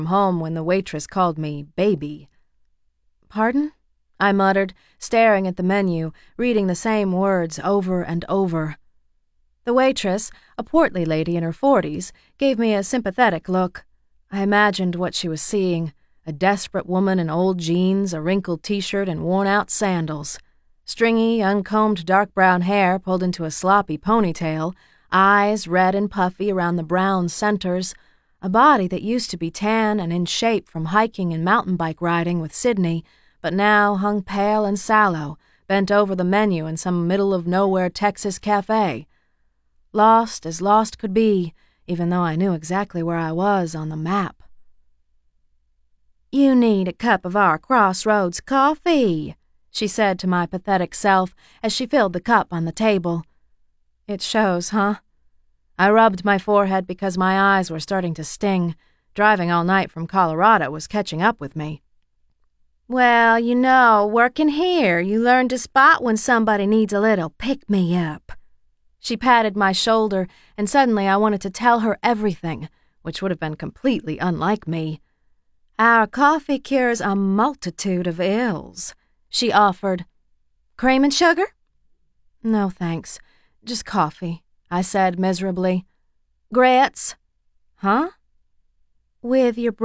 home when the waitress called me baby. "Pardon?" I muttered, staring at the menu, reading the same words over and over. The waitress, a portly lady in her 40s, gave me a sympathetic look. I imagined what she was seeing, a desperate woman in old jeans, a wrinkled t-shirt, and worn-out sandals. Stringy, uncombed dark brown hair pulled into a sloppy ponytail, eyes red and puffy around the brown centers, a body that used to be tan and in shape from hiking and mountain bike riding with Sydney, but now hung pale and sallow, bent over the menu in some middle-of-nowhere Texas cafe. Lost as lost could be, even though I knew exactly where I was on the map. "You need a cup of our Crossroads coffee," she said to my pathetic self as she filled the cup on the table. "It shows, huh?" I rubbed my forehead because my eyes were starting to sting. Driving all night from Colorado was catching up with me. "Well, you know, working here, you learn to spot when somebody needs a little pick-me-up." She patted my shoulder, and suddenly I wanted to tell her everything, which would have been completely unlike me. "Our coffee cures a multitude of ills," she offered. "Cream and sugar?" "No, thanks. Just coffee," I said miserably. "Grits?" "Huh?" "With your